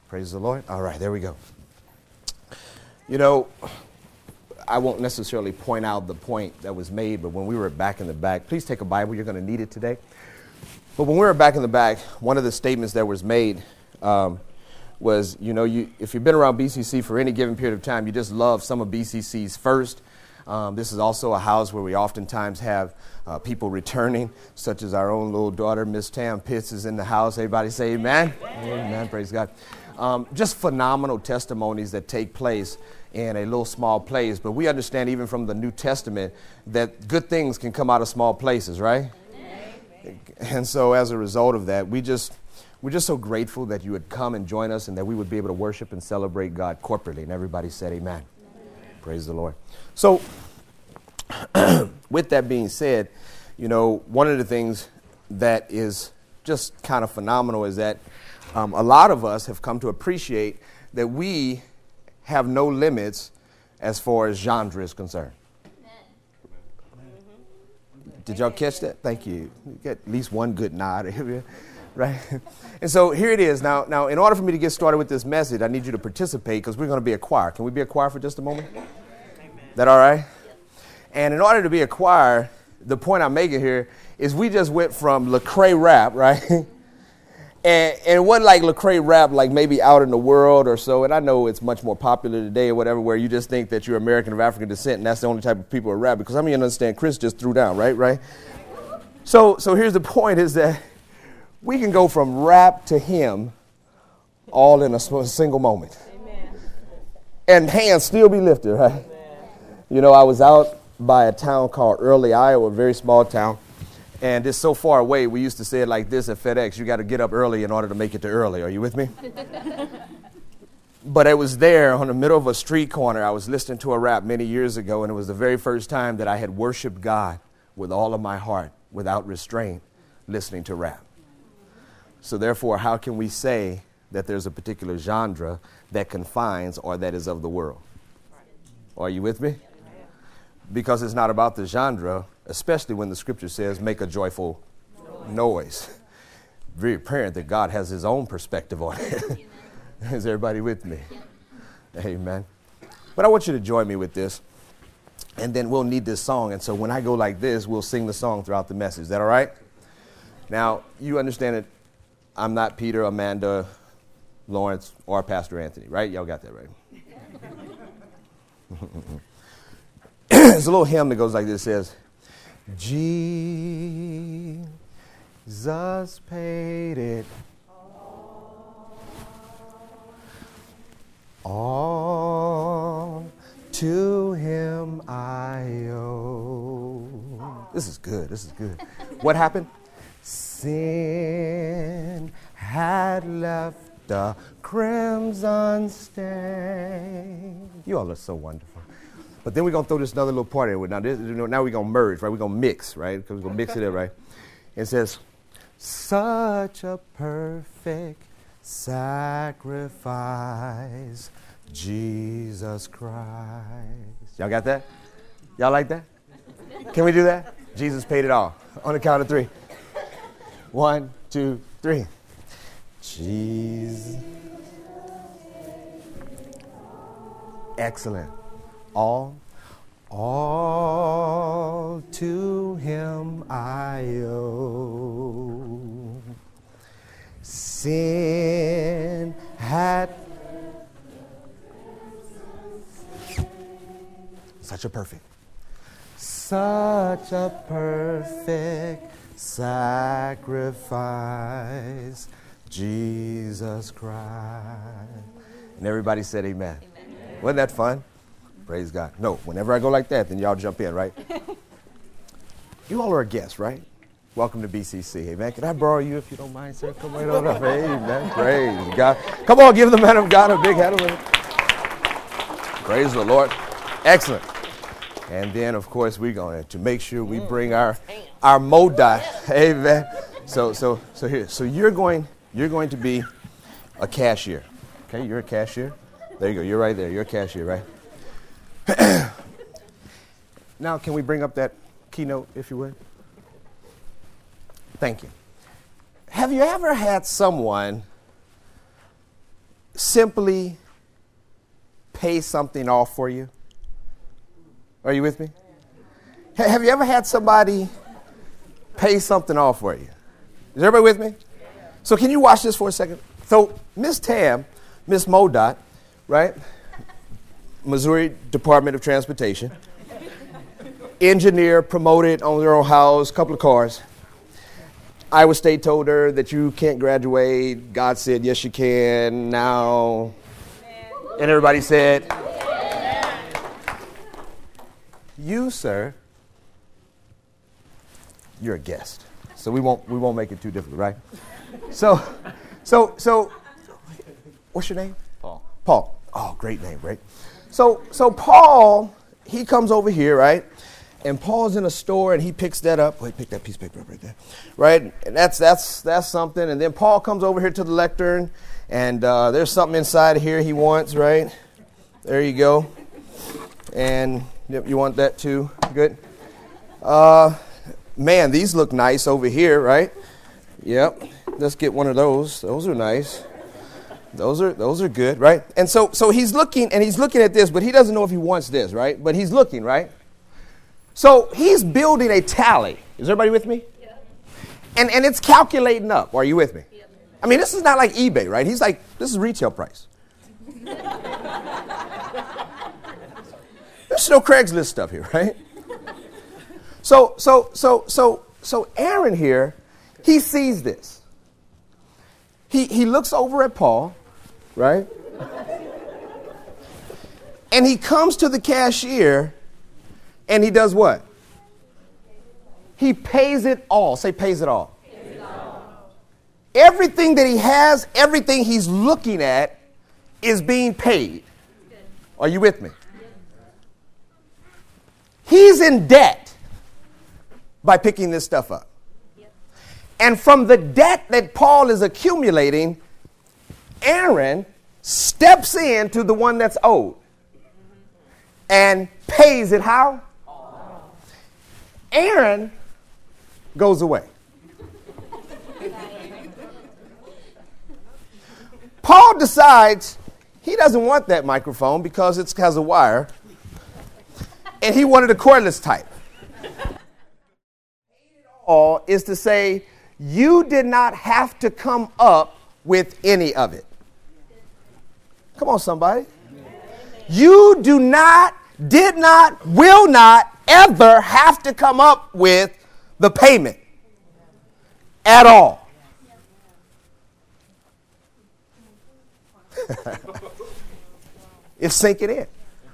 Praise the Lord. All right, there we go. You know, I won't necessarily point out the point that was made, but when we were back in the back, please take a Bible. You're going to need it today. But when we were back in the back, one of the statements that was made was, you know, if you've been around BCC for any given period of time, you just love some of BCC's first. This is also a house where we oftentimes have people returning, such as our own little daughter, Miss Tam Pitts, is in the house. Everybody say amen. Amen. Praise God. Just phenomenal testimonies that take place in a little small place. But we understand even from the New Testament that good things can come out of small places, right? Amen. And so as a result of that, we're just so grateful that you would come and join us and that we would be able to worship and celebrate God corporately. And everybody said amen. Praise the Lord. So with that being said, you know, one of the things that is just kind of phenomenal is that a lot of us have come to appreciate that we have no limits as far as genre is concerned. Did y'all catch that? Thank you. You get at least one good nod, right? And so here it is. Now, in order for me to get started with this message, I need you to participate because we're going to be a choir. Can we be a choir for just a moment? Amen. That all right? And in order to be a choir, the point I'm making here is we just went from Lecrae rap, right? And it wasn't like Lecrae rap, like maybe out in the world or so. And I know it's much more popular today or whatever, where you just think that you're American of African descent and that's the only type of people who rap. Because I mean, you understand, Chris just threw down, right? So here's the point is that we can go from rap to hymn all in a single moment. Amen. And hands still be lifted, right? Amen. You know, I was out by a town called Early, Iowa, a very small town. And it's so far away, we used to say it like this at FedEx, you got to get up early in order to make it to early. Are you with me? But I was there on the middle of a street corner. I was listening to a rap many years ago, and it was the very first time that I had worshiped God with all of my heart, without restraint, listening to rap. So therefore, how can we say that there's a particular genre that confines or that is of the world? Are you with me? Because it's not about the genre, especially when the scripture says, make a joyful noise. Very apparent that God has his own perspective on it. Is everybody with me? Amen. But I want you to join me with this, and then we'll need this song. And so when I go like this, we'll sing the song throughout the message. Is that all right? Now, you understand that I'm not Peter, Amanda, Lawrence, or Pastor Anthony, right? Y'all got that right. There's a little hymn that goes like this. It says, Jesus paid it all, to him I owe. This is good. What happened? Sin had left a crimson stain. You all are so wonderful. But then we're going to throw this another little part in. Now we're going to merge, right? We're going to mix, right? Because we're going to mix it in, right? It says, such a perfect sacrifice, Jesus Christ. Y'all got that? Y'all like that? Can we do that? Jesus paid it all. On the count of 3. 1, 2, 3. Jesus. Excellent. All to him I owe. Sin had such a perfect sacrifice, Jesus Christ. And everybody said amen. Wasn't that fun? Praise God. No, whenever I go like that, then y'all jump in, right? You all are a guest, right? Welcome to BCC. Amen. Can I borrow you if you don't mind, sir? Come right on up. Amen. Praise God. Come on, give the man of God a big hand of it. Praise the Lord. Excellent. And then, of course, we're going to make sure we bring our Modi. Amen. So here. So you're going to be a cashier. Okay, you're a cashier. There you go. You're right there. You're a cashier, right? Now, can we bring up that keynote, if you would? Thank you. Have you ever had someone simply pay something off for you? Are you with me? Have you ever had somebody pay something off for you? Is everybody with me? So can you watch this for a second? So Miss Tam, Miss MoDOT, right? Missouri Department of Transportation. Engineer, promoted, owns their own house, couple of cars. Iowa State told her that you can't graduate. God said, yes, you can now. And everybody said, you, sir, you're a guest. So we won't make it too difficult, right? So, what's your name? Paul. Paul. Oh, great name, right? So Paul, he comes over here, right? And Paul's in a store and he picks that up. Wait, pick that piece of paper up right there, right? And that's something. And then Paul comes over here to the lectern, and there's something inside here he wants, right? There you go. And yep, you want that too. Good. Man, these look nice over here, right? Yep. Let's get one of those. Those are nice. Those are good, right? And so he's looking at this, but he doesn't know if he wants this, right? But he's looking, right? So he's building a tally. Is everybody with me? Yeah. And it's calculating up. Are you with me? Yeah. I mean, this is not like eBay, right? He's like, this is retail price. There's no Craigslist stuff here, right? So Aaron here, he sees this. He looks over at Paul, right? And he comes to the cashier and he does what? He pays it all. Say pays it all. Pays it all. Everything that he has, everything he's looking at is being paid. Are you with me? He's in debt by picking this stuff up. And from the debt that Paul is accumulating, Aaron steps in to the one that's owed and pays it how? Aaron goes away. Paul decides he doesn't want that microphone because it has a wire, and he wanted a cordless type. All is to say, you did not have to come up with any of it. Come on, somebody. You did not, will not ever have to come up with the payment at all. It's sinking in.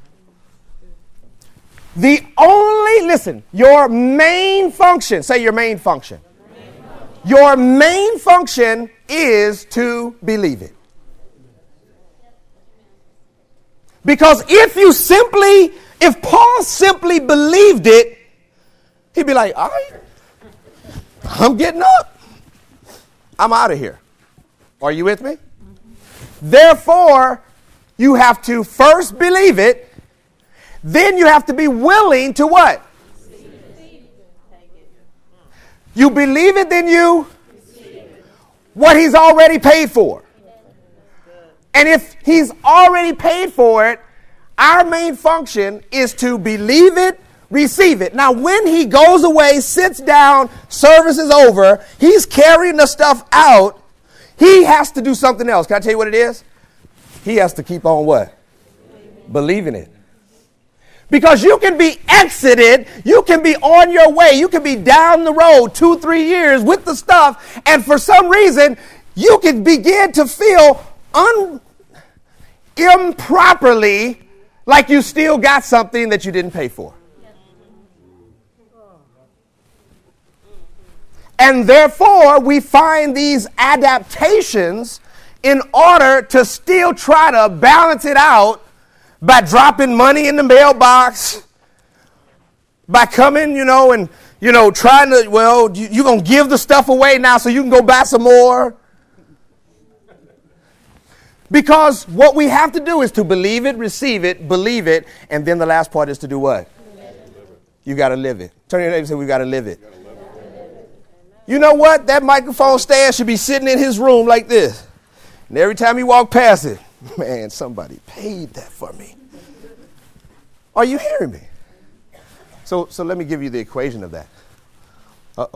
Your main function, say your main function. Your main function is to believe it. Because if Paul simply believed it, he'd be like, all right, I'm getting up. I'm out of here. Are you with me? Therefore, you have to first believe it. Then you have to be willing to what? You believe it, then you what he's already paid for. And if he's already paid for it, our main function is to believe it, receive it. Now, when he goes away, sits down, service is over, he's carrying the stuff out, he has to do something else. Can I tell you what it is? He has to keep on what? Believing it. Because you can be exited, you can be on your way, you can be down the road 2-3 years with the stuff, and for some reason, you can begin to feel improperly like you still got something that you didn't pay for. And therefore, we find these adaptations in order to still try to balance it out by dropping money in the mailbox, by coming, and, trying to, you're going to give the stuff away now so you can go buy some more. Because what we have to do is to believe it, receive it, believe it, and then the last part is to do what? You got to live it. Turn to your neighbor and say, we got to live it. You know what? That microphone stand should be sitting in his room like this. And every time you walk past it, Man, somebody paid that for me. Are you hearing me? So let me give you the equation of that. Uh-oh.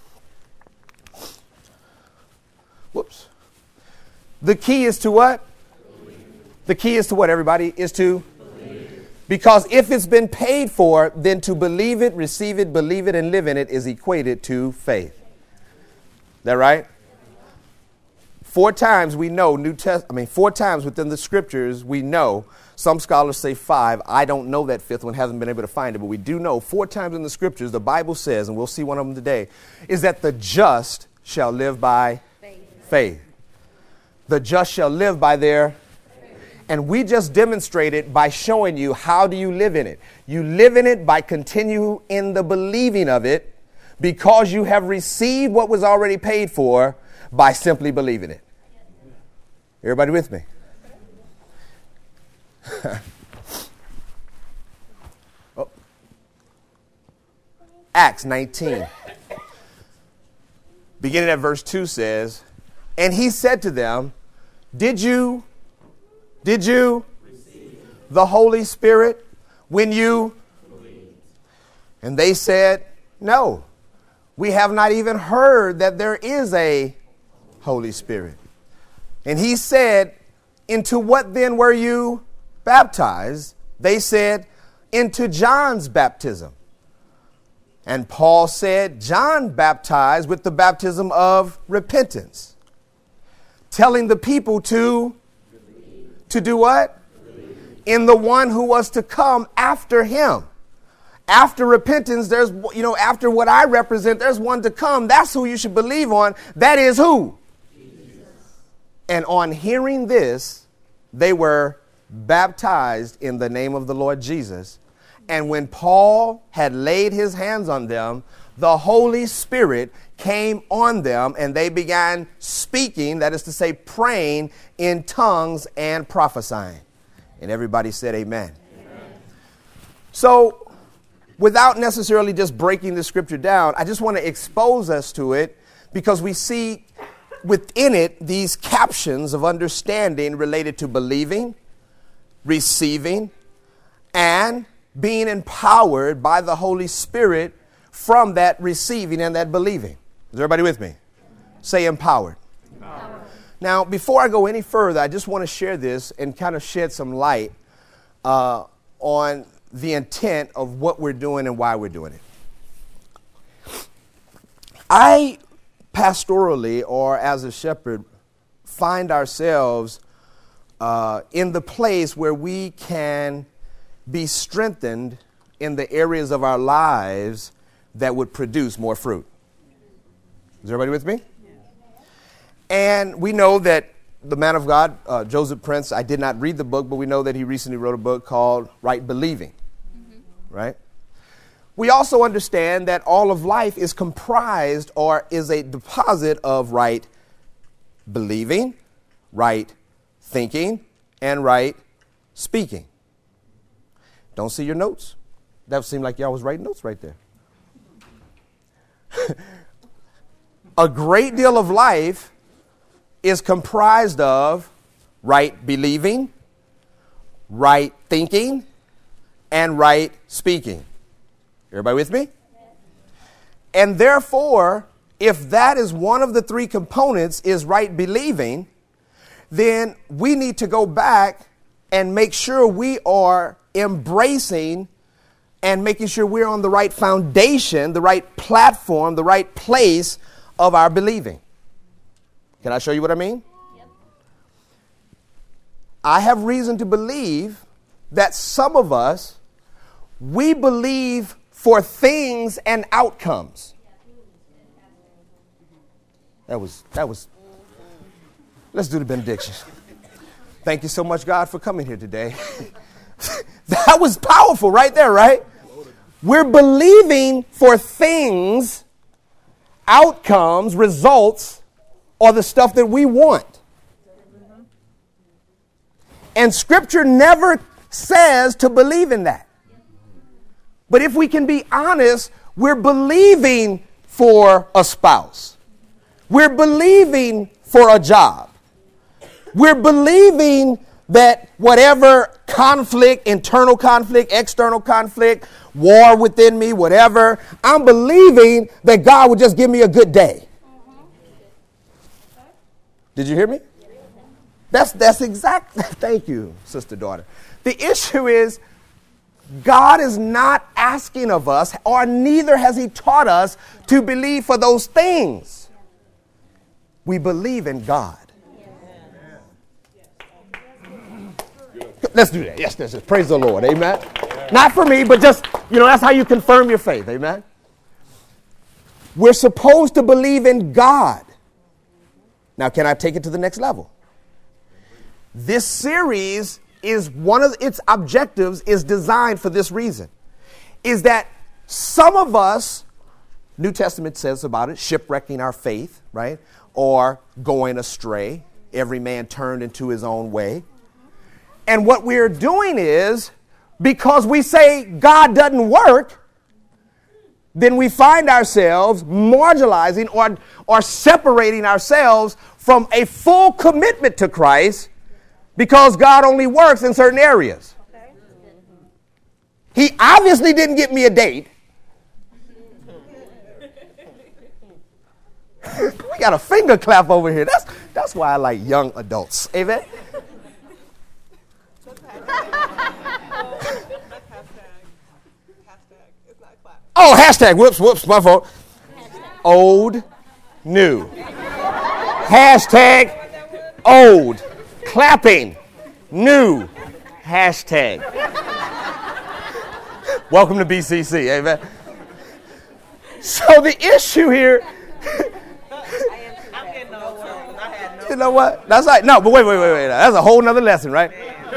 Whoops. The key is to what? The key is to what, everybody? Is to? Because if it's been paid for, then to believe it, receive it, believe it, and live in it is equated to faith. That right? 4 times we know 4 times within the scriptures we know. Some scholars say 5. I don't know that 5th one, haven't been able to find it, but we do know 4 times in the scriptures the Bible says, and we'll see one of them today, is that the just shall live by faith. The just shall live by their. And we just demonstrated by showing you how do you live in it. You live in it by continue in the believing of it because you have received what was already paid for by simply believing it. Everybody with me? Oh. Acts 19. Beginning at verse 2 says, and he said to them, Did you receive the Holy Spirit when you believed? And they said, No, we have not even heard that there is a Holy Spirit. And he said, Into what then were you baptized? They said, Into John's baptism. And Paul said, John baptized with the baptism of repentance, telling the people to do what? In the one who was to come after him. After repentance, there's, after what I represent, there's one to come. That's who you should believe on. That is who? Jesus. And on hearing this, they were baptized in the name of the Lord Jesus. And when Paul had laid his hands on them, the Holy Spirit came on them and they began speaking, that is to say, praying in tongues and prophesying. And everybody said amen. Amen. So without necessarily just breaking the scripture down, I just want to expose us to it because we see within it these captions of understanding related to believing, receiving, and being empowered by the Holy Spirit from that receiving and that believing. Is everybody with me? Say empowered. Empowered. Now, before I go any further, I just want to share this and kind of shed some light on the intent of what we're doing and why we're doing it. I pastorally, or as a shepherd, find ourselves in the place where we can be strengthened in the areas of our lives that would produce more fruit. Is everybody with me? And we know that the man of God, Joseph Prince, I did not read the book, but we know that he recently wrote a book called Right Believing. Right? We also understand that all of life is comprised or is a deposit of right believing, right thinking, and right speaking. Don't see your notes? That seemed like y'all was writing notes right there. A great deal of life is comprised of right believing, right thinking, and right speaking. Everybody with me? And therefore, if that is one of the 3 components is right believing, then we need to go back and make sure we are embracing and making sure we're on the right foundation, the right platform, the right place of our believing. Can I show you what I mean? Yep. I have reason to believe that some of us, we believe for things and outcomes. That was, let's do the benediction. Thank you so much, God, for coming here today. That was powerful right there, right? We're believing for things, outcomes, results, or the stuff that we want. And Scripture never says to believe in that. But if we can be honest, we're believing for a spouse. We're believing for a job. We're believing that whatever conflict, internal conflict, external conflict, war within me, whatever, I'm believing that God would just give me a good day. Did you hear me? That's exact. Thank you, sister daughter. The issue is God is not asking of us, or neither has he taught us to believe for those things. We believe in God. Let's do that. Yes, praise the Lord. Amen. Not for me, but just, that's how you confirm your faith. Amen. We're supposed to believe in God. Now, can I take it to the next level? This series is one of its objectives is designed for this reason, is that some of us, New Testament says about it, shipwrecking our faith, right? Or going astray. Every man turned into his own way. And what we're doing is, because we say God doesn't work, then we find ourselves marginalizing or separating ourselves from a full commitment to Christ, because God only works in certain areas. He obviously didn't get me a date. We got a finger clap over here. That's why I like young adults. Amen. Oh, hashtag. Whoops, my fault. Old, new. Hashtag old. Clapping. New. Hashtag. Welcome to BCC. Amen. So the issue here. You know what? That's right. No, but wait. That's a whole nother lesson, right?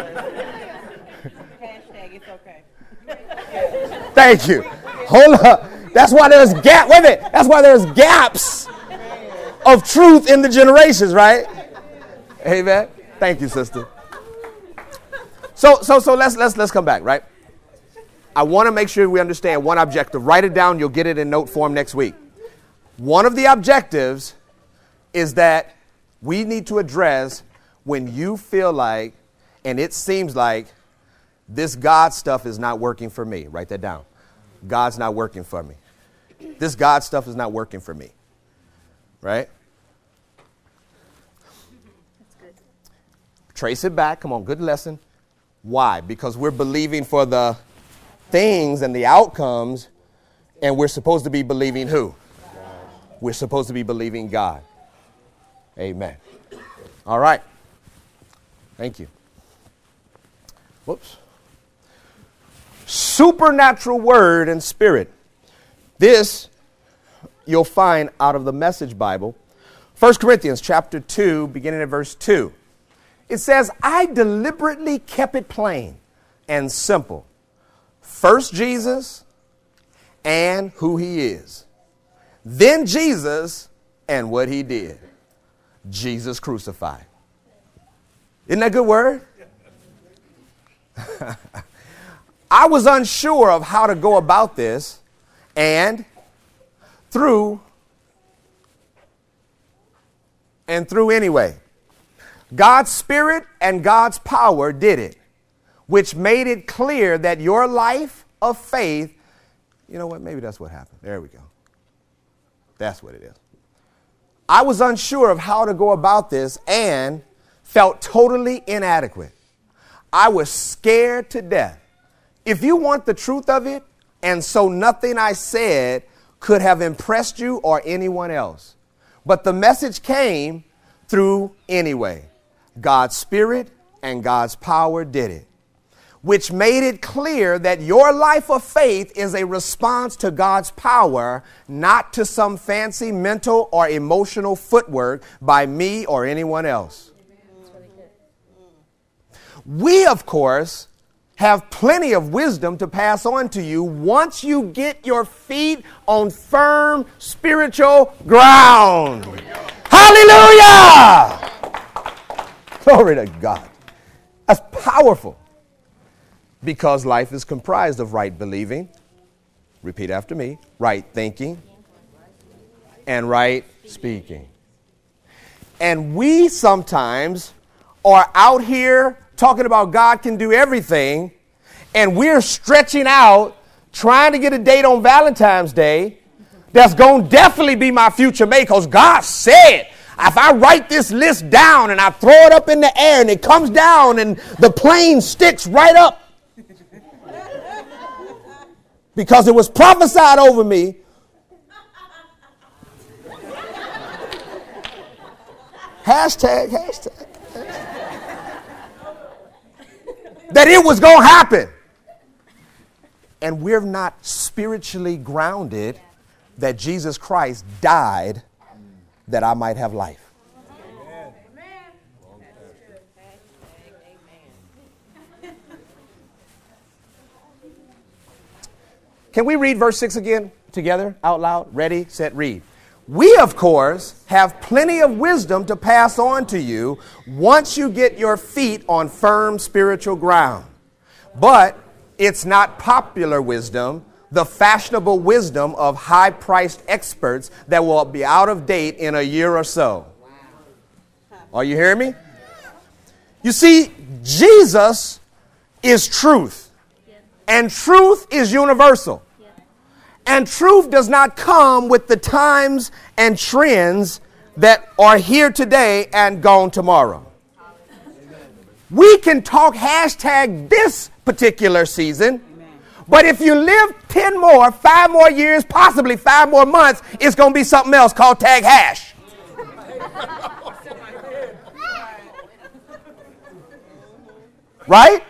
Hashtag it's okay. Thank you. Hold up. That's why there's gap. Wait a minute. That's why there's gaps of truth in the generations, right? Amen. Thank you, sister. So let's come back, right? I want to make sure we understand one objective. Write it down. You'll get it in note form next week. One of the objectives is that we need to address when you feel like, and it seems like, this God stuff is not working for me. Write that down. God's not working for me. This God stuff is not working for me. Right? That's good. Trace it back. Come on, good lesson. Why? Because we're believing for the things and the outcomes, and we're supposed to be believing who? God. We're supposed to be believing God. Amen. All right. Thank you. Whoops. Supernatural word and spirit. This you'll find out of the Message Bible. 1 Corinthians chapter 2, beginning at verse 2. It says, I deliberately kept it plain and simple. First Jesus and who he is. Then Jesus and what he did. Jesus crucified. Isn't that a good word? I was unsure of how to go about this, and through anyway. God's Spirit and God's power did it, which made it clear that your life of faith, you know what, maybe that's what happened. There we go. That's what it is. I was unsure of how to go about this and felt totally inadequate. I was scared to death. If you want the truth of it, and so nothing I said could have impressed you or anyone else. But the message came through anyway. God's Spirit and God's power did it, which made it clear that your life of faith is a response to God's power, not to some fancy mental or emotional footwork by me or anyone else. We, of course, have plenty of wisdom to pass on to you once you get your feet on firm spiritual ground. Hallelujah! Glory to God. That's powerful. Because life is comprised of right believing, repeat after me, right thinking, and right speaking. And we sometimes are out here talking about God can do everything, and we're stretching out trying to get a date on Valentine's Day that's going to definitely be my future mate, because God said, if I write this list down and I throw it up in the air and it comes down and the plane sticks right up because it was prophesied over me. Hashtag. That it was going to happen. And we're not spiritually grounded that Jesus Christ died that I might have life. Can we read verse 6 again together out loud? Ready, set, read. We, of course, have plenty of wisdom to pass on to you once you get your feet on firm spiritual ground. But it's not popular wisdom, the fashionable wisdom of high-priced experts that will be out of date in a year or so. Are you hearing me? You see, Jesus is truth, and truth is universal. And truth does not come with the times and trends that are here today and gone tomorrow. We can talk hashtag this particular season, but if you live 10 more, 5 more years, possibly 5 more months, it's going to be something else called tag hash. Right?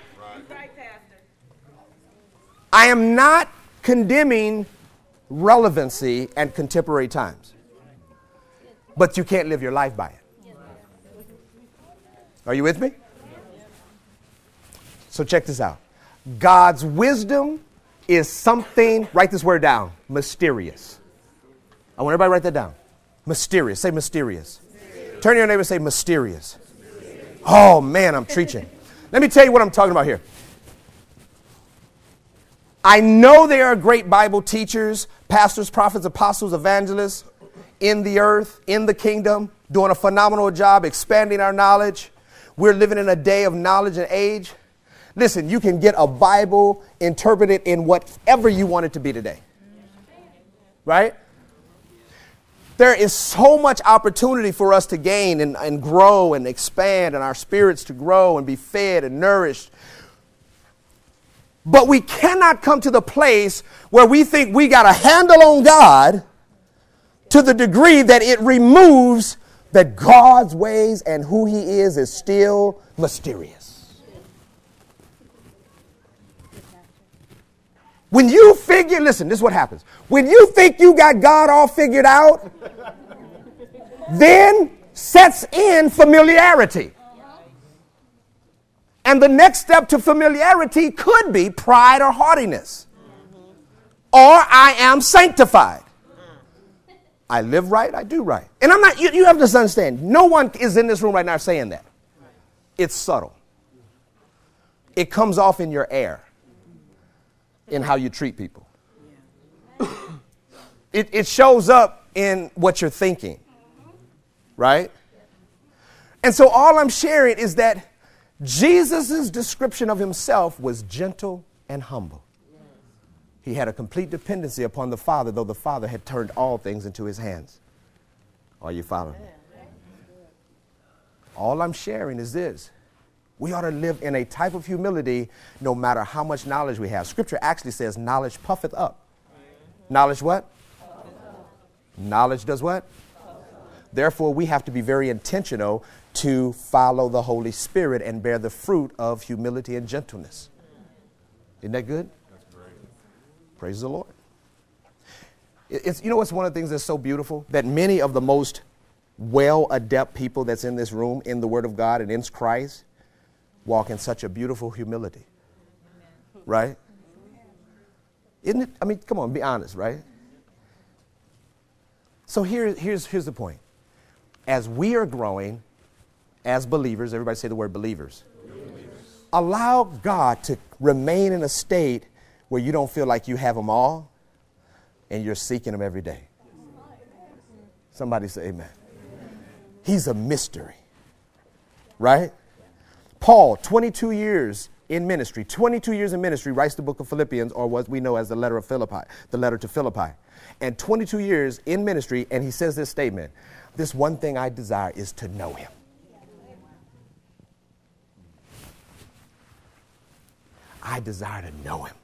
I am not condemning relevancy and contemporary times, but you can't live your life by it. Are you with me? So check this out. God's wisdom is something, write this word down, mysterious. I want everybody to write that down. Mysterious. Say mysterious. Turn to your neighbor and say mysterious. Oh man, I'm preaching. Let me tell you what I'm talking about here. I know there are great Bible teachers, pastors, prophets, apostles, evangelists in the earth, in the kingdom, doing a phenomenal job expanding our knowledge. We're living in a day of knowledge and age. Listen, you can get a Bible interpreted in whatever you want it to be today. Right? There is so much opportunity for us to gain and grow and expand, and our spirits to grow and be fed and nourished. But we cannot come to the place where we think we got a handle on God to the degree that it removes that God's ways and who he is still mysterious. When you figure, listen, this is what happens. When you think you got God all figured out, then sets in familiarity. And the next step to familiarity could be pride or haughtiness. Or I am sanctified. I live right, I do right. And I'm not, you have to understand, no one is in this room right now saying that. It's subtle. It comes off in your air, in how you treat people. It shows up in what you're thinking, right? And so all I'm sharing is that Jesus' description of himself was gentle and humble. He had a complete dependency upon the Father, though the Father had turned all things into his hands. Are you following me? All I'm sharing is this. We ought to live in a type of humility no matter how much knowledge we have. Scripture actually says knowledge puffeth up. Knowledge what? Knowledge does what? Therefore, we have to be very intentional to follow the Holy Spirit and bear the fruit of humility and gentleness. Isn't that good? That's great. Praise the Lord. It's, you know what's one of the things that's so beautiful? That many of the most well-adept people that's in this room, in the Word of God and in Christ, walk in such a beautiful humility. Right? Isn't it? I mean, come on, be honest, right? So here's the point. As we are growing as believers, everybody say the word believers. Allow God to remain in a state where you don't feel like you have them all and you're seeking them every day. Somebody say amen. He's a mystery, right? Paul, 22 years in ministry, writes the book of Philippians, or what we know as the letter to Philippi. And 22 years in ministry, and he says this statement, this one thing I desire is to know him. I desire to know him.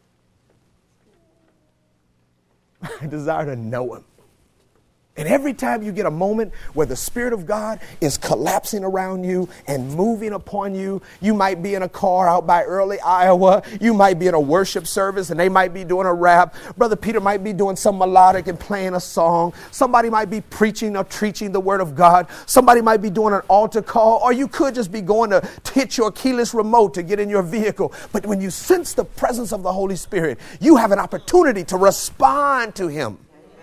I desire to know him. And every time you get a moment where the Spirit of God is collapsing around you and moving upon you, you might be in a car out by Early, Iowa. You might be in a worship service and they might be doing a rap. Brother Peter might be doing some melodic and playing a song. Somebody might be preaching or teaching the word of God. Somebody might be doing an altar call, or you could just be going to hit your keyless remote to get in your vehicle. But when you sense the presence of the Holy Spirit, you have an opportunity to respond to him.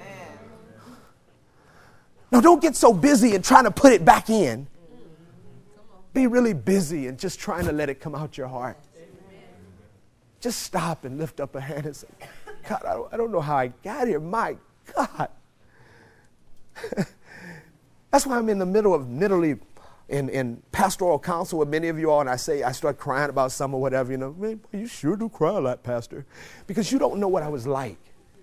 Now, don't get so busy and trying to put it back in. Be really busy and just trying to let it come out your heart. Just stop and lift up a hand and say, God, I don't know how I got here. My God. That's why I'm in the middle of in pastoral counsel with many of you all, and I start crying about some or whatever, man, you sure do cry a lot, Pastor, because you don't know what I was like.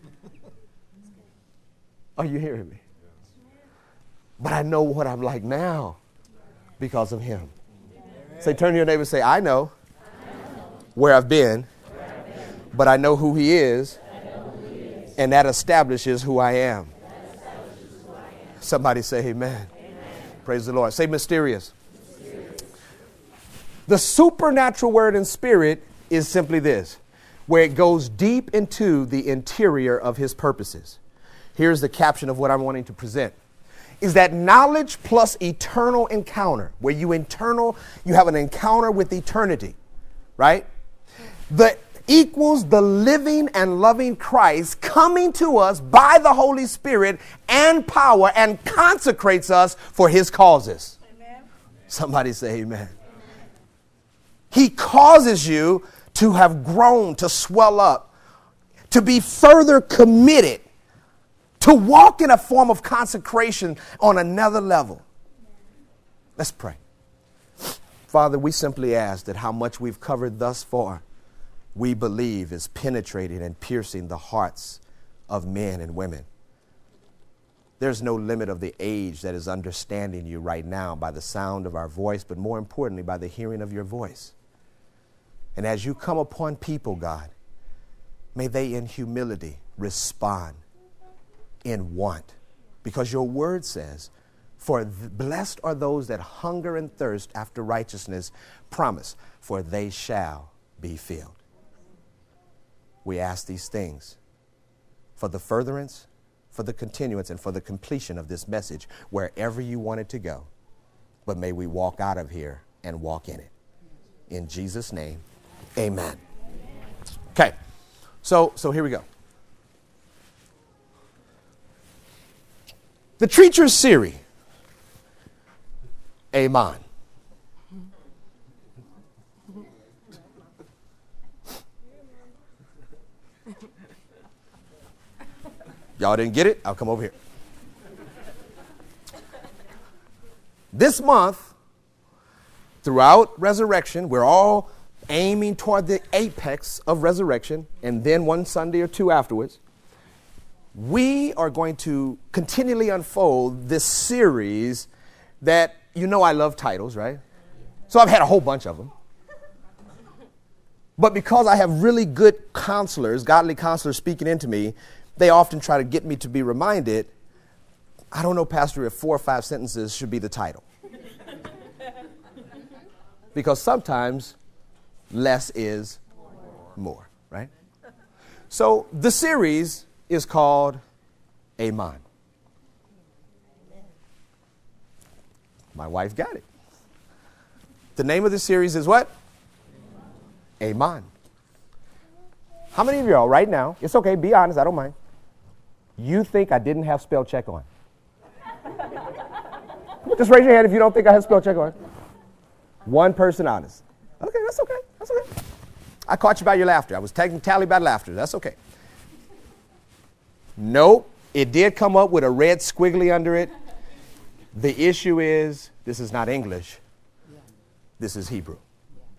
Are you hearing me? But I know what I'm like now because of him. Say, turn to your neighbor and say, I know where I've been, but I know who he is, and that establishes who I am. Somebody say amen. Praise the Lord. Say mysterious. The supernatural word and spirit is simply this, where it goes deep into the interior of his purposes. Here's the caption of what I'm wanting to present. Is that knowledge plus eternal encounter, where you have an encounter with eternity, right? That equals the living and loving Christ coming to us by the Holy Spirit and power and consecrates us for his causes. Amen. Somebody say amen. Amen. He causes you to have grown, to swell up, to be further committed, to walk in a form of consecration on another level. Let's pray. Father, we simply ask that how much we've covered thus far, we believe is penetrating and piercing the hearts of men and women. There's no limit of the age that is understanding you right now by the sound of our voice, but more importantly, by the hearing of your voice. And as you come upon people, God, may they in humility respond in want, because your word says, for blessed are those that hunger and thirst after righteousness, promise, for they shall be filled. We ask these things for the furtherance, for the continuance, and for the completion of this message wherever you want it to go. But may we walk out of here and walk in it. In Jesus' name, amen. Okay, so here we go. The Treacher's Series, Amen. Y'all didn't get it? I'll come over here. This month, throughout Resurrection, we're all aiming toward the apex of Resurrection, and then one Sunday or two afterwards, we are going to continually unfold this series that, I love titles, right? So I've had a whole bunch of them. But because I have really good counselors, godly counselors speaking into me, they often try to get me to be reminded, I don't know, Pastor, if 4 or 5 sentences should be the title. Because sometimes less is more, right? So the series is called Amen. My wife got it. The name of the series is what? Amen. How many of y'all right now, it's okay, be honest, I don't mind, you think I didn't have spell check on? Just raise your hand if you don't think I have spell check on. One person honest. Okay, that's okay. That's okay. I caught you by your laughter. I was taking tally by laughter. That's okay. Nope. It did come up with a red squiggly under it. The issue is, this is not English. This is Hebrew.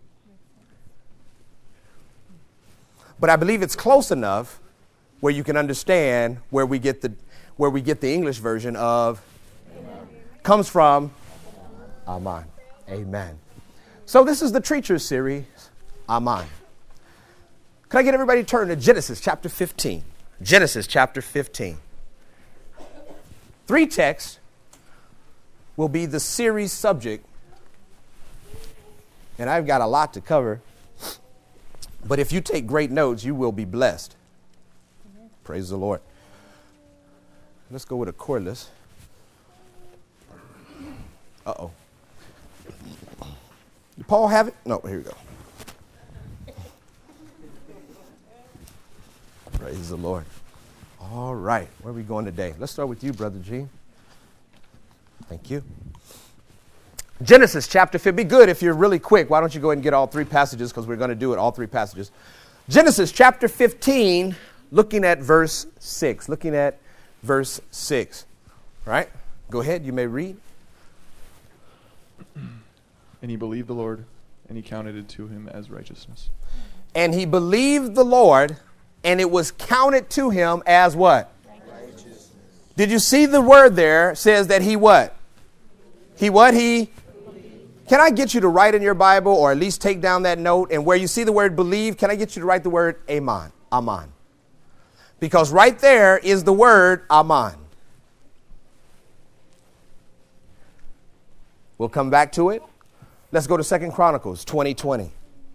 but I believe it's close enough where you can understand where we get the English version of comes from Aman. Amen. So this is the Treacher's series, Aman. Can I get everybody to turn to Genesis chapter 15? Genesis chapter 15. 3 texts will be the series subject. And I've got a lot to cover. But if you take great notes, you will be blessed. Amen. Praise the Lord. Let's go with a cordless. Uh-oh. Did Paul have it? No, here we go. Praise the Lord. All right, where are we going today? Let's start with you, Brother Gene. Thank you. Genesis chapter 15. Be good if you're really quick. Why don't you go ahead and get all 3 passages, because we're going to do it, all 3 passages. Genesis chapter 15, looking at verse 6. Looking at verse 6. All right, go ahead. You may read. And he believed the Lord, and he counted it to him as righteousness. And he believed the Lord, and it was counted to him as what? Righteousness. Did you see the word there says that he what? He what? He? Can I get you to write in your Bible, or at least take down that note, and where you see the word believe, can I get you to write the word Aman? Aman. Because right there is the word Aman. We'll come back to it. Let's go to 2 Chronicles 20:20.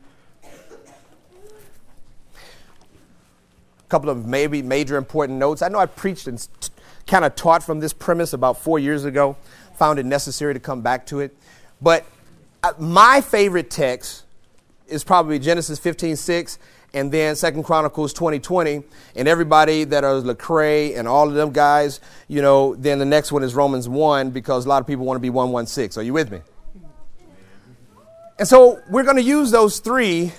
A couple of maybe major important notes. I know I preached and kind of taught from this premise about 4 years ago. Found it necessary to come back to it. But my favorite text is probably Genesis 15:6 and then 2 Chronicles 20:20. And everybody that are Lecrae and all of them guys, you know, then the next one is Romans 1, because a lot of people want to be 1:16. Are you with me? And so we're going to use those 3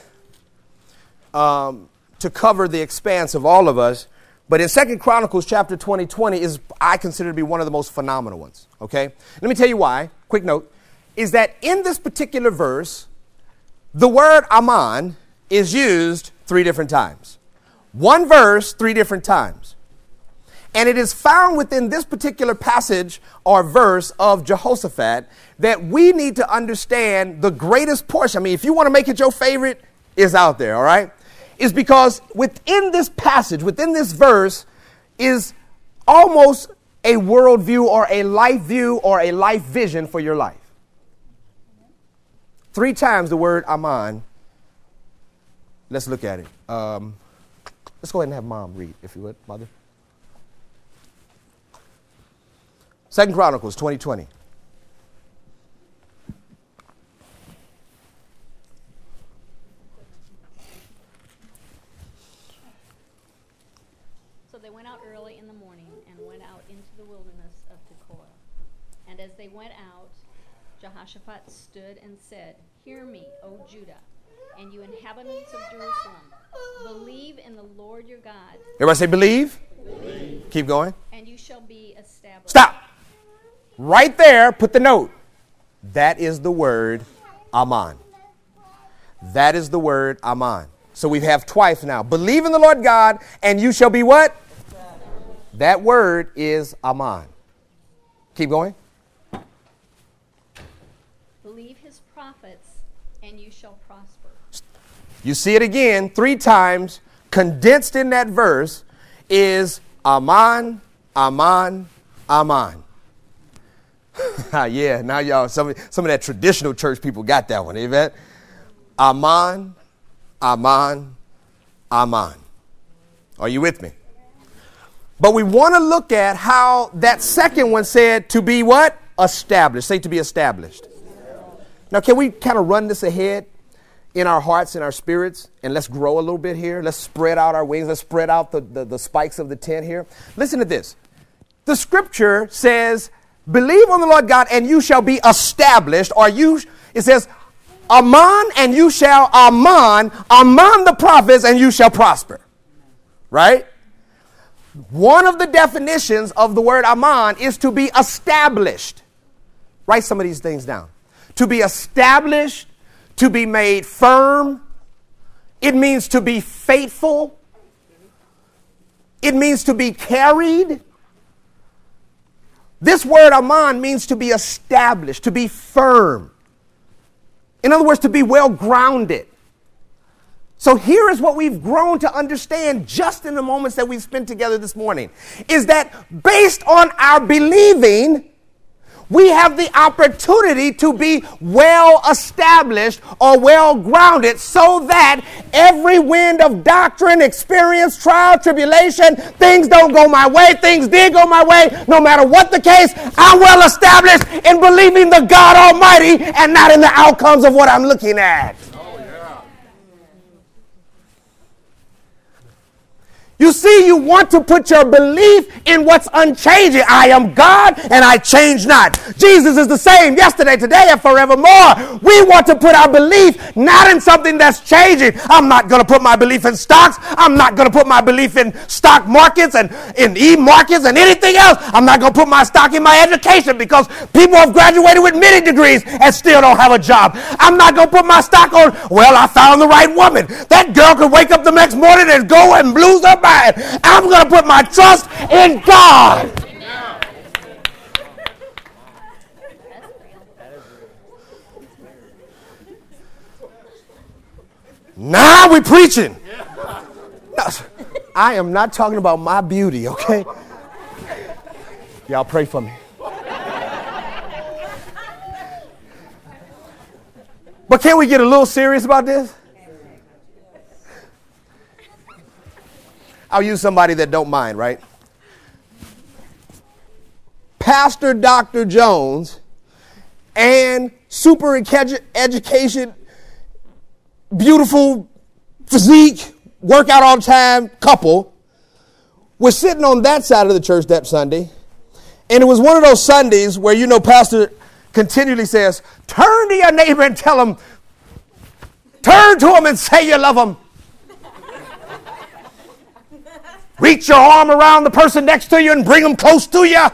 to cover the expanse of all of us. But in 2 Chronicles chapter 20:20 is, I consider to be one of the most phenomenal ones. Okay? Let me tell you why. Quick note is that in this particular verse, the word Aman is used 3 different times. One verse, 3 different times. And it is found within this particular passage or verse of Jehoshaphat that we need to understand the greatest portion. I mean, if you want to make it your favorite, it's out there, all right? Is because within this passage, within this verse, is almost a worldview or a life view or a life vision for your life. 3 times the word Aman. Let's look at it. Let's go ahead and have Mom read, if you would, Mother. 2 Chronicles 20:20. So they went out early in the morning and went out into the wilderness of Tekoa. And as they went out, Jehoshaphat stood and said, "Hear me, O Judah, and you inhabitants of Jerusalem. Believe in the Lord your God." Everybody say believe. Believe. Keep going. "And you shall be established." Stop. Right there, put the note. That is the word Aman. That is the word Aman. So we have twice now. Believe in the Lord God, and you shall be what? That word is Aman. Keep going. "Believe his prophets, and you shall prosper." You see it again 3 times. Condensed in that verse is Aman, Aman, Aman. Yeah, now y'all, some of that traditional church people got that one. Amen. Aman, Aman, Aman. Are you with me? But we want to look at how that second one said to be what? Established. Say to be established. Now, can we kind of run this ahead in our hearts and our spirits, and let's grow a little bit here. Let's spread out our wings. Let's spread out the spikes of the tent here. Listen to this. The scripture says, believe on the Lord God and you shall be established. It says, Aman and you shall Aman the prophets and you shall prosper. Right? One of the definitions of the word Aman is to be established. Write some of these things down. To be established, to be made firm It means to be faithful. It means to be carried. This word aman means to be established, to be firm. In other words, to be well grounded. So here is what we've grown to understand just in the moments that we've spent together this morning, is that based on our believing, we have the opportunity to be well established or well grounded so that every wind of doctrine, experience, trial, tribulation, things don't go my way, things did go my way, no matter what the case, I'm well established in believing the God Almighty and not in the outcomes of what I'm looking at. You see, you want to put your belief in what's unchanging. I am God and I change not. Jesus is the same yesterday, today, and forevermore. We want to put our belief not in something that's changing. I'm not going to put my belief in stocks. I'm not going to put my belief in stock markets and in e-markets and anything else. I'm not going to put my stock in my education because people have graduated with many degrees and still don't have a job. I'm not going to put my stock on, well, I found the right woman. That girl could wake up the next morning and go and lose her mind. I'm going to put my trust in God. Now we're preaching. No, I am not talking about my beauty, okay? Y'all pray for me. But can we get a little serious about this? I'll use somebody that don't mind, right? Pastor Dr. Jones and super education, beautiful physique, work out all the time couple was sitting on that side of the church that Sunday. And it was one of those Sundays where, you know, pastor continually says, turn to your neighbor and tell him, turn to him and say you love him. Reach your arm around the person next to you and bring them close to you.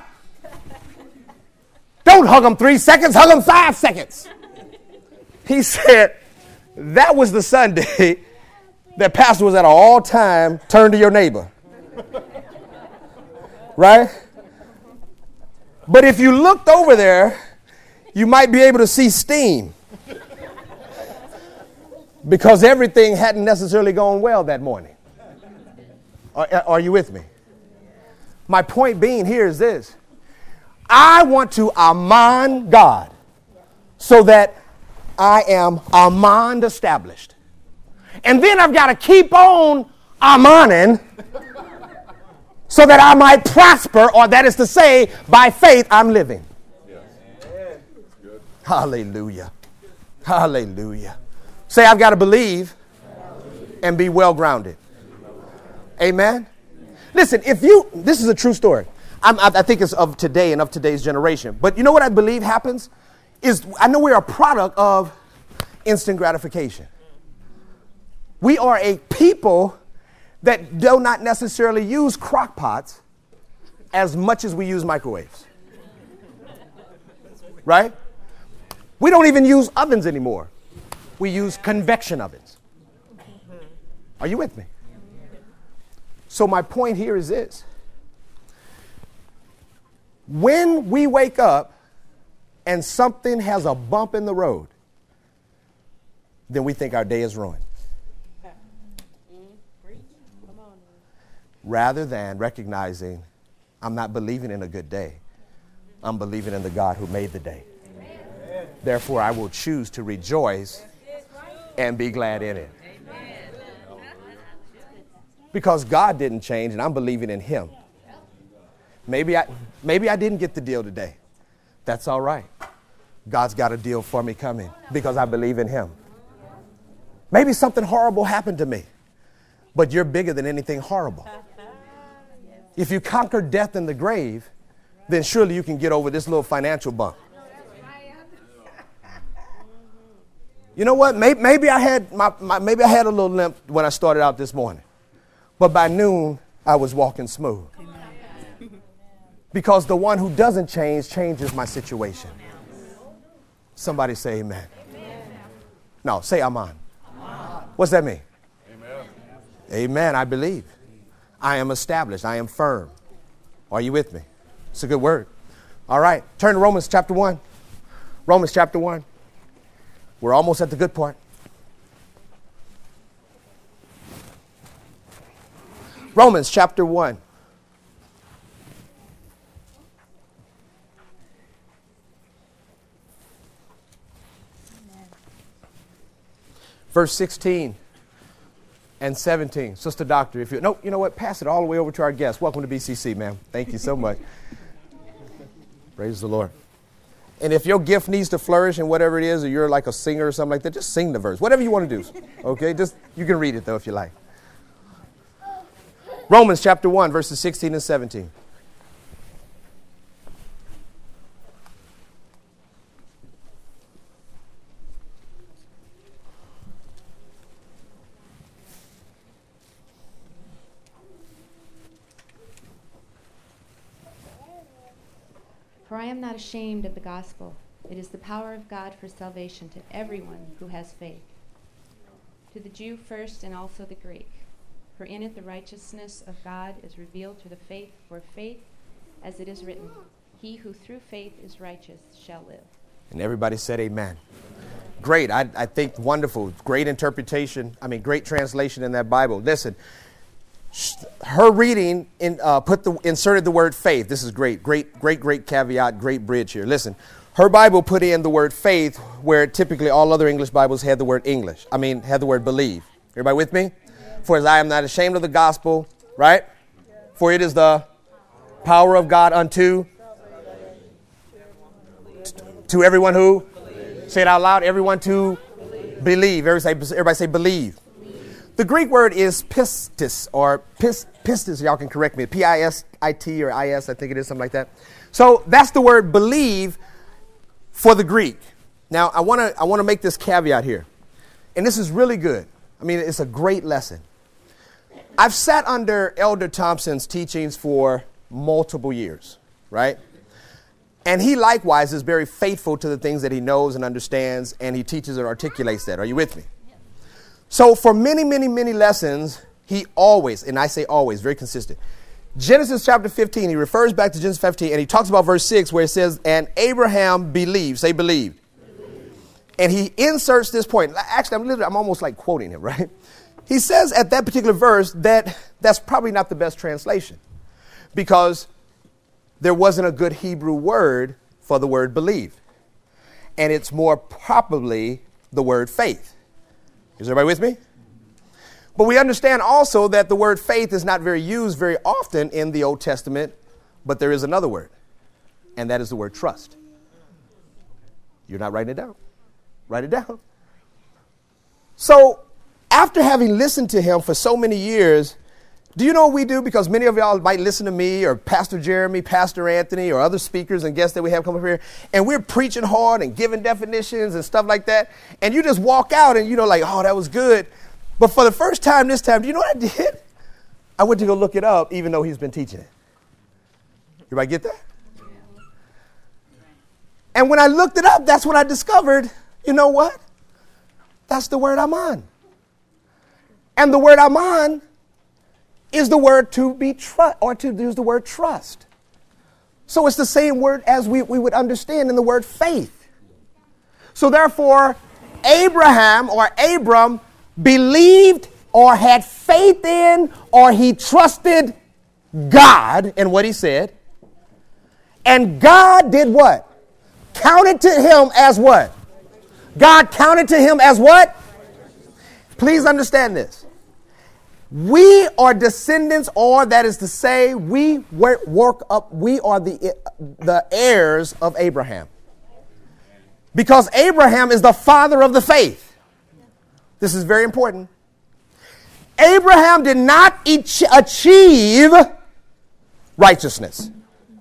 Don't hug them 3 seconds, hug them 5 seconds. He said that was the Sunday that pastor was at an all-time turn to your neighbor. Right? But if you looked over there, you might be able to see steam. Because everything hadn't necessarily gone well that morning. Are you with me? My point being here is this. I want to aman God so that I am aman established. And then I've got to keep on amaning so that I might prosper, or that is to say, by faith I'm living. Yes. Hallelujah. Hallelujah. Say, I've got to believe and be well grounded. Amen. Listen, this is a true story. I think it's of today and of today's generation. But you know what I believe happens? Is I know we're a product of instant gratification. We are a people that do not necessarily use crock pots as much as we use microwaves. Right? We don't even use ovens anymore. We use convection ovens. Are you with me? So my point here is this. When we wake up and something has a bump in the road, then we think our day is ruined. Rather than recognizing I'm not believing in a good day. I'm believing in the God who made the day. Amen. Therefore, I will choose to rejoice and be glad in it. Because God didn't change and I'm believing in him. Maybe I didn't get the deal today. That's all right. God's got a deal for me coming because I believe in him. Maybe something horrible happened to me, but you're bigger than anything horrible. If you conquer death in the grave, then surely you can get over this little financial bump. You know what? Maybe I had a little limp when I started out this morning. But by noon, I was walking smooth. Because the one who doesn't change changes my situation. Somebody say amen. No, say amen. What's that mean? Amen. I believe. I am established. I am firm. Are you with me? It's a good word. All right. Turn to Romans chapter 1. Romans chapter 1. We're almost at the good part. Romans chapter 1. Verse 16 and 17. Sister Doctor, if you, no, you know what? Pass it all the way over to our guest. Welcome to BCC, ma'am. Thank you so much. Praise the Lord. And if your gift needs to flourish in whatever it is, or you're like a singer or something like that, just sing the verse. Whatever you want to do. Okay? Just, you can read it, though, if you like. Romans chapter 1, verses 16 and 17. For I am not ashamed of the gospel. It is the power of God for salvation to everyone who has faith, to the Jew first and also the Greek. For in it the righteousness of God is revealed to the faith for faith, as it is written, he who through faith is righteous shall live. And everybody said amen. Great. I think wonderful. Great interpretation. Great translation in that Bible. Listen. Her reading inserted the word faith. This is great caveat, great bridge here. Listen, her Bible put in the word faith where typically all other English Bibles had the word had the word believe. Everybody with me? For as I am not ashamed of the gospel, right? For it is the power of God unto to everyone who? Say it out loud. Everyone to believe. Everybody say believe. The Greek word is pistis, or pistis, y'all can correct me, P-I-S-I-T or I-S, I think it is, something like that. So that's the word believe for the Greek. Now, I want to make this caveat here, and this is really good. It's a great lesson. I've sat under Elder Thompson's teachings for multiple years, right? And he likewise is very faithful to the things that he knows and understands, and he teaches and articulates that. Are you with me? So for many, many, many lessons, he always, and I say always, very consistent. Genesis chapter 15, he refers back to Genesis 15, and he talks about verse 6 where it says, and Abraham believed. Say believed. And he inserts this point. Actually, I'm almost like quoting him, right? He says at that particular verse that that's probably not the best translation because there wasn't a good Hebrew word for the word believe. And it's more probably the word faith. Is everybody with me? But we understand also that the word faith is not used very often in the Old Testament, but there is another word, and that is the word trust. You're not writing it down. Write it down. So after having listened to him for so many years, do you know what we do? Because many of y'all might listen to me or Pastor Jeremy, Pastor Anthony, or other speakers and guests that we have come up here, and we're preaching hard and giving definitions and stuff like that, and you just walk out and oh, that was good. But for the first time this time, do you know what I did? I went to go look it up, even though he's been teaching it. Everybody get that? And when I looked it up, that's when I discovered, you know what? That's the word aman. And the word aman is the word to be trust, or to use the word trust. So it's the same word as we would understand in the word faith. So therefore, Abraham or Abram believed or had faith in or he trusted God in what he said. And God did what? Counted to him as what? God counted to him as what? Please understand this. We are descendants, or that is to say, we are the heirs of Abraham. Because Abraham is the father of the faith. This is very important. Abraham did not achieve righteousness.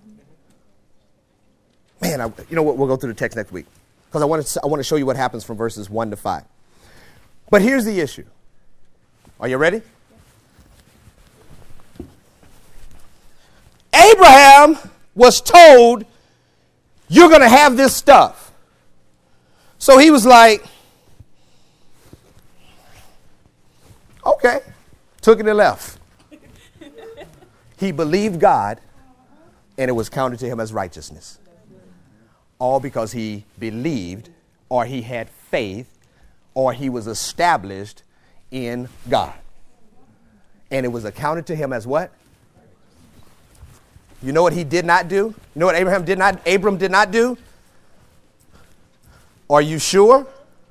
Man, you know what? We'll go through the text next week. Because I want to show you what happens from verses 1 to 5. But here's the issue. Are you ready? Abraham was told, you're going to have this stuff. So he was like, okay, Took it and left. He believed God, and it was counted to him as righteousness. All because he believed, or he had faith, or he was established in God. And it was accounted to him as what? You know what he did not do? You know what Abram did not do? Are you sure?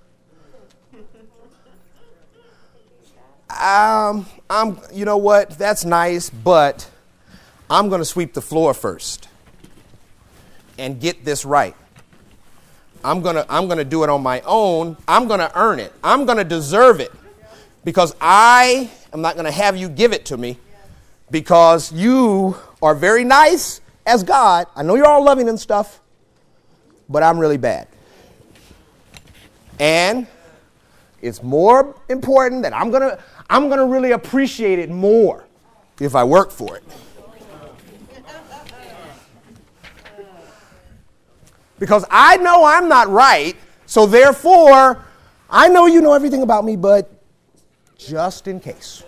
You know what? That's nice, but I'm going to sweep the floor first and get this right. I'm going to do it on my own. I'm going to earn it. I'm going to deserve it because I am not going to have you give it to me because you are very nice as God. I know you're all loving and stuff, but I'm really bad. And it's more important that I'm going to really appreciate it more if I work for it. Because I know I'm not right, so therefore, I know you know everything about me, but just in case.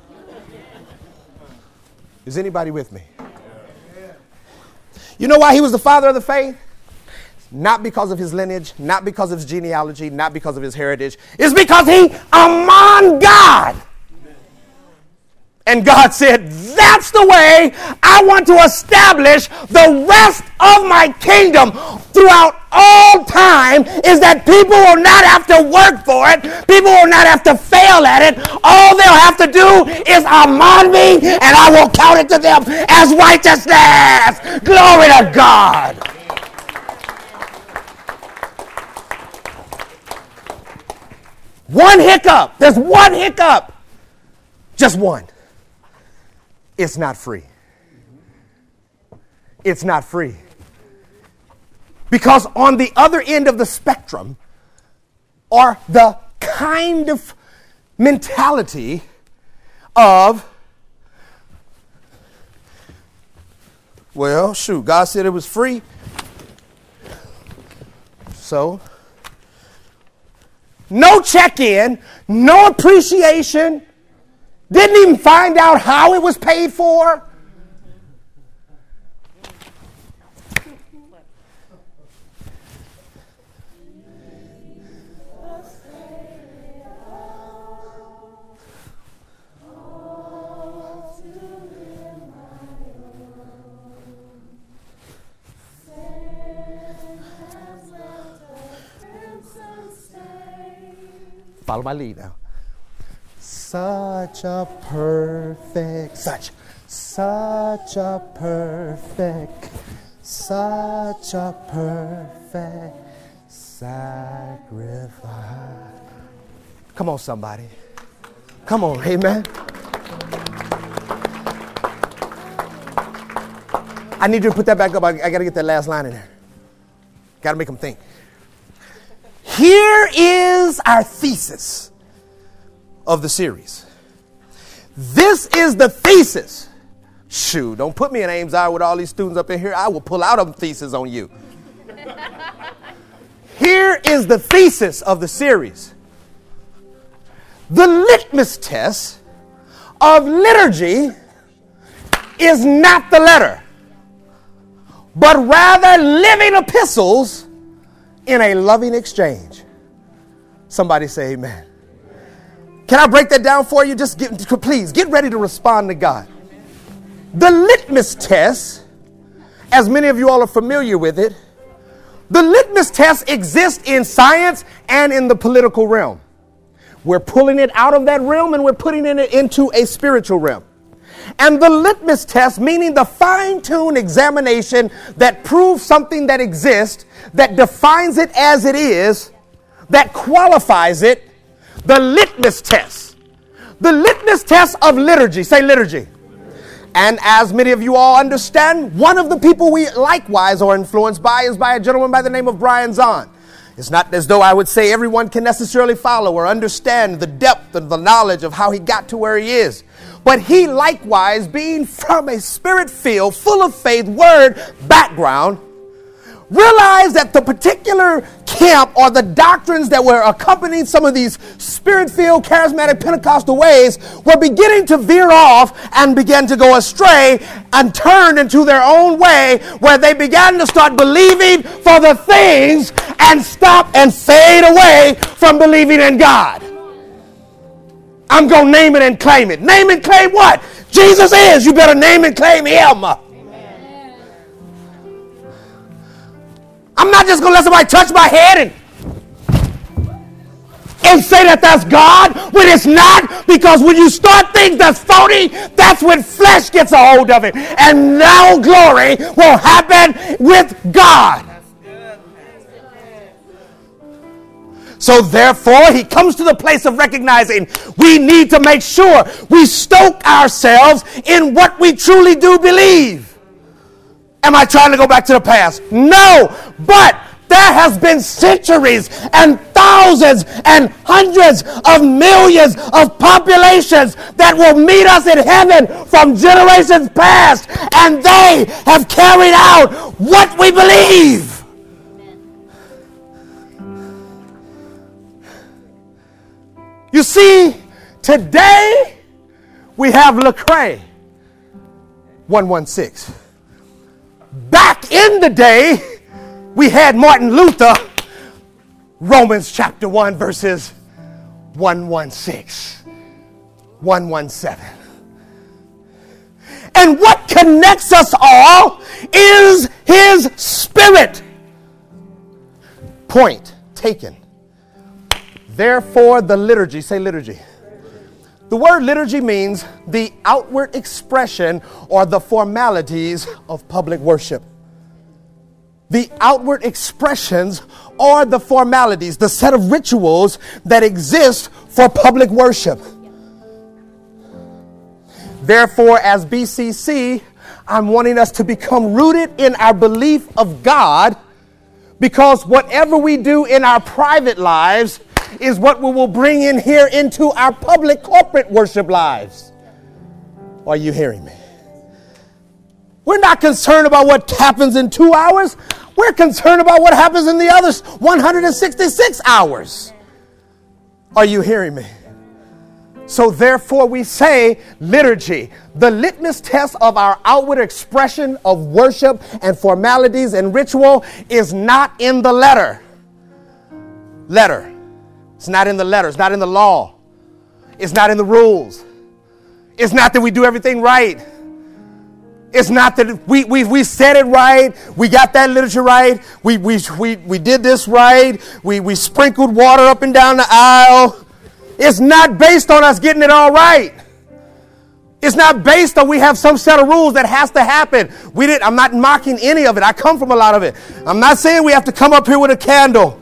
Is anybody with me? You know why he was the father of the faith? Not because of his lineage, not because of his genealogy, not because of his heritage. It's because he among God. And God said, that's the way I want to establish the rest of my kingdom throughout all time, is that people will not have to work for it. People will not have to fail at it. All they'll have to do is among me, and I will count it to them as righteousness. Glory to God. One hiccup. There's one hiccup. Just one. It's not free. It's not free. Because on the other end of the spectrum are the kind of mentality of, well, shoot, God said it was free. So, no check-in, no appreciation, didn't even find out how it was paid for. Follow my lead now. Such a perfect sacrifice. Come on, somebody. Come on, amen. I need you to put that back up. I got to get that last line in there. Got to make them think. Here is our thesis of the series. This is the thesis. Shoot, don't put me in Ames Hour with all these students up in here. I will pull out a thesis on you. Here is the thesis of the series. The litmus test of liturgy is not the letter, but rather living epistles in a loving exchange. Somebody say amen. Can I break that down for you? Please get ready to respond to God. The litmus test, as many of you all are familiar with it, the litmus test exists in science and in the political realm. We're pulling it out of that realm and we're putting it into a spiritual realm. And the litmus test, meaning the fine-tuned examination that proves something that exists, that defines it as it is, that qualifies it, the litmus test. The litmus test of liturgy. Say liturgy. And as many of you all understand, one of the people we likewise are influenced by is by a gentleman by the name of Brian Zahnd. It's not as though I would say everyone can necessarily follow or understand the depth of the knowledge of how he got to where he is. But he likewise, being from a spirit-filled, full of faith, word background, realized that the particular key camp or the doctrines that were accompanying some of these spirit-filled, charismatic Pentecostal ways were beginning to veer off and begin to go astray and turn into their own way, where they began to start believing for the things and stop and fade away from believing in God. I'm going to name it and claim it. Name and claim what? Jesus is. You better name and claim him. I'm not just going to let somebody touch my head and say that that's God when it's not, because when you start things that's phony, that's when flesh gets a hold of it. And now glory will happen with God. So therefore, he comes to the place of recognizing we need to make sure we stoke ourselves in what we truly do believe. Am I trying to go back to the past? No, but there has been centuries and thousands and hundreds of millions of populations that will meet us in heaven from generations past, and they have carried out what we believe. You see, today we have Lecrae 116. Back in the day, we had Martin Luther, Romans chapter 1, verses 116, 117. And what connects us all is his spirit. Point taken. Therefore, the liturgy, say liturgy. The word liturgy means the outward expression or the formalities of public worship. The outward expressions or the formalities, the set of rituals that exist for public worship. Therefore, as BCC, I'm wanting us to become rooted in our belief of God, because whatever we do in our private lives is what we will bring in here into our public corporate worship lives. Are you hearing me? We're not concerned about what happens in 2 hours. We're concerned about what happens in the other 166 hours. Are you hearing me? So therefore we say liturgy, the litmus test of our outward expression of worship and formalities and ritual, is not in the letter. It's not in the letter. It's not in the law. It's not in the rules. It's not that we do everything right. It's not that we said it right. We got that literature right. We did this right. We sprinkled water up and down the aisle. It's not based on us getting it all right. It's not based on we have some set of rules that has to happen. I'm not mocking any of it. I come from a lot of it. I'm not saying we have to come up here with a candle.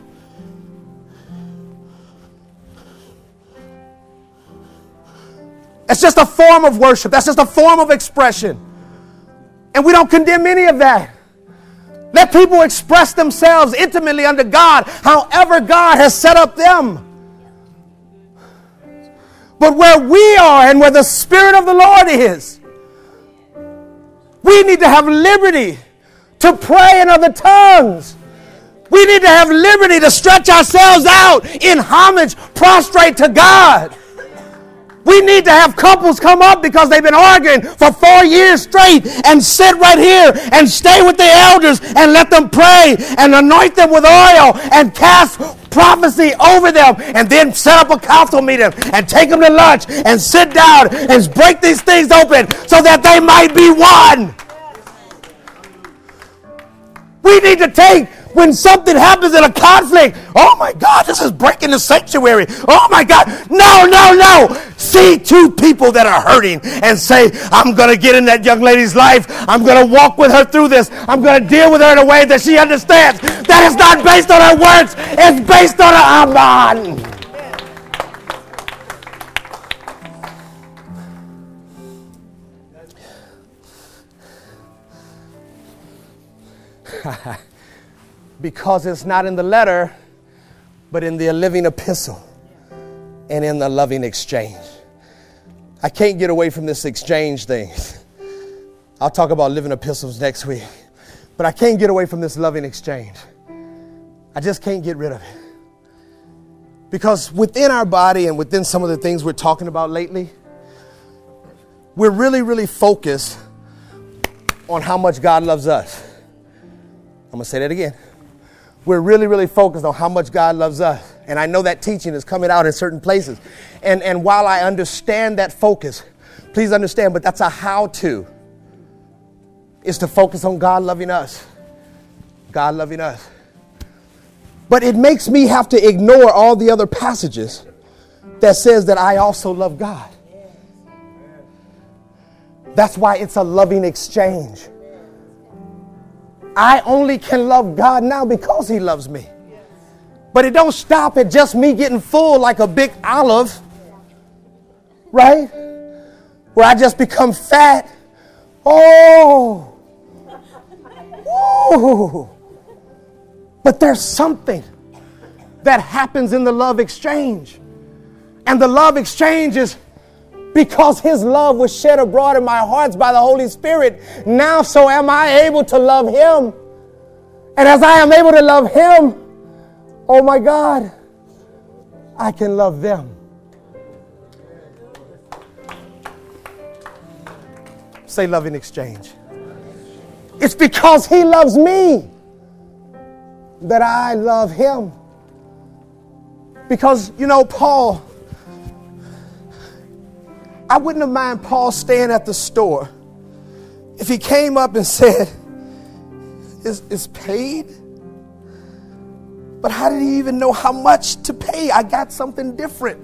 It's just a form of worship. That's just a form of expression. And we don't condemn any of that. Let people express themselves intimately unto God, however God has set up them. But where we are and where the Spirit of the Lord is, we need to have liberty to pray in other tongues. We need to have liberty to stretch ourselves out in homage, prostrate to God. We need to have couples come up because they've been arguing for 4 years straight and sit right here and stay with the elders and let them pray and anoint them with oil and cast prophecy over them, and then set up a council meeting and take them to lunch and sit down and break these things open so that they might be one. We need to take, when something happens in a conflict, oh my God, this is breaking the sanctuary. Oh my God, no. See two people that are hurting and say, I'm going to get in that young lady's life. I'm going to walk with her through this. I'm going to deal with her in a way that she understands. That is not based on her words. It's based on her aman. Because it's not in the letter, but in the living epistle and in the loving exchange. I can't get away from this exchange thing. I'll talk about living epistles next week. But I can't get away from this loving exchange. I just can't get rid of it. Because within our body and within some of the things we're talking about lately, we're really, really focused on how much God loves us. I'm going to say that again. We're really, really focused on how much God loves us. And I know that teaching is coming out in certain places. And while I understand that focus, please understand, but that's a how-to, is to focus on God loving us. God loving us. But it makes me have to ignore all the other passages that says that I also love God. That's why it's a loving exchange. I only can love God now because he loves me. But it don't stop at just me getting full like a big olive, right? Where I just become fat. Oh. Ooh. But there's something that happens in the love exchange. And the love exchange is because his love was shed abroad in my hearts by the Holy Spirit. Now so am I able to love him. And as I am able to love him, oh my God, I can love them. Say love in exchange. It's because he loves me that I love him. Because, you know, Paul, I wouldn't have minded Paul staying at the store if he came up and said, it's paid? But how did he even know how much to pay? I got something different.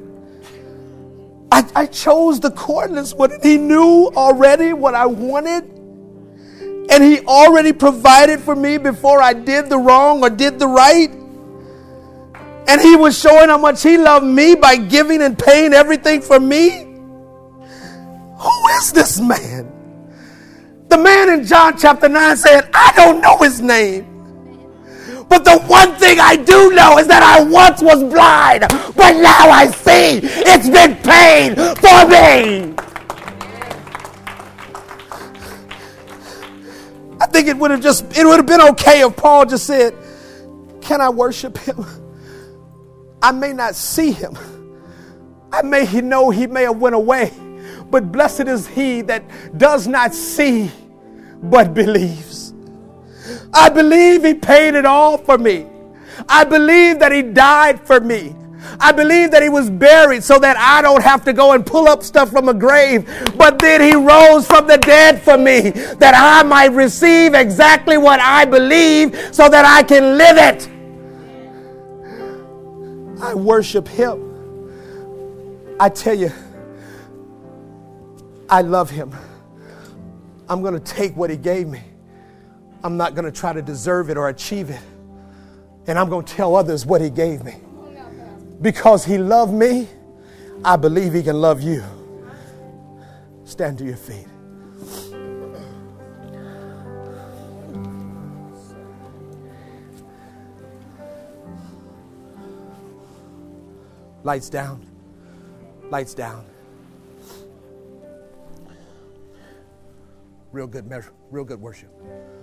I chose the cordless one. He knew already what I wanted. And he already provided for me before I did the wrong or did the right. And he was showing how much he loved me by giving and paying everything for me. Who is this man? The man in John chapter 9 said, I don't know his name. But the one thing I do know is that I once was blind, but now I see. It's been paid for me. I think it would have been okay if Paul just said, can I worship him? I may not see him. I may know he may have went away. But blessed is he that does not see, but believes. I believe he paid it all for me. I believe that he died for me. I believe that he was buried so that I don't have to go and pull up stuff from a grave. But then he rose from the dead for me, that I might receive exactly what I believe so that I can live it. I worship him. I tell you, I love him. I'm going to take what he gave me. I'm not going to try to deserve it or achieve it. And I'm going to tell others what he gave me. Because he loved me, I believe he can love you. Stand to your feet. Lights down. Lights down. Real good measure, real good worship.